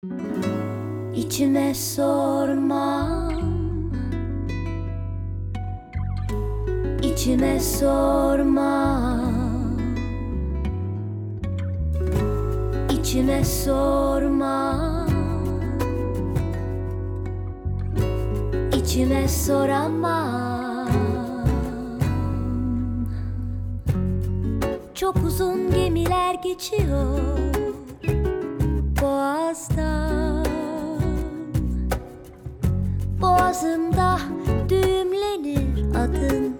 İçime sormam, içime sormam, içime sormam, içime soramam. Çok uzun gemiler geçiyor boğazdan. Boğazımda düğümlenir adın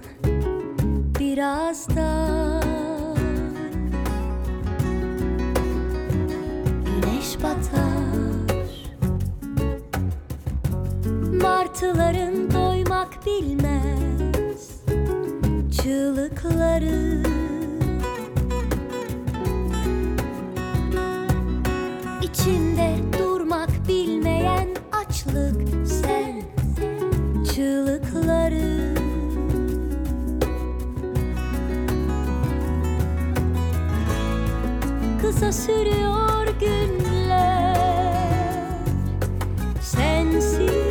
birazdan. Güneş batar, martıların doymak bilmez çığlıkları. İçinde durmak bilmeyen açlık sen çığlıkları. Kısa sürüyor günler sensiz.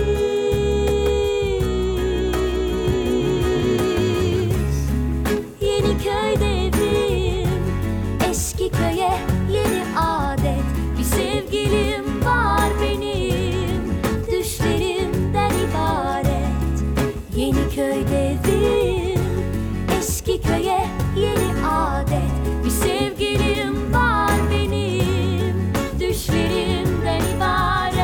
Yeni köyde evim, eski köye yeni adet. Bir sevgilim var benim, düşlerimden ibaret. Yeni köyde evim, eski köye yeni adet. Bir sevgilim var benim, düşlerimden ibaret.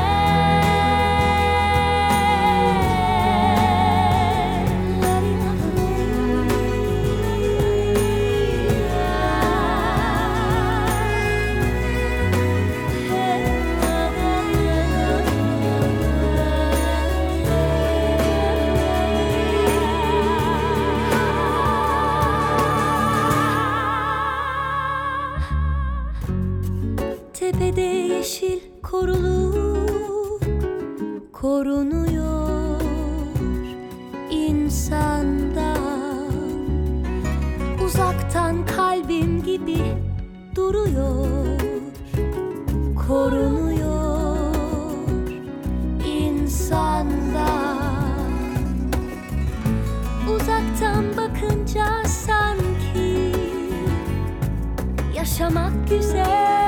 Tepede yeşil koruluk korunuyor insandan. Uzaktan kalbim gibi duruyor, korunuyor insandan. Uzaktan bakınca sanki yaşamak güzel.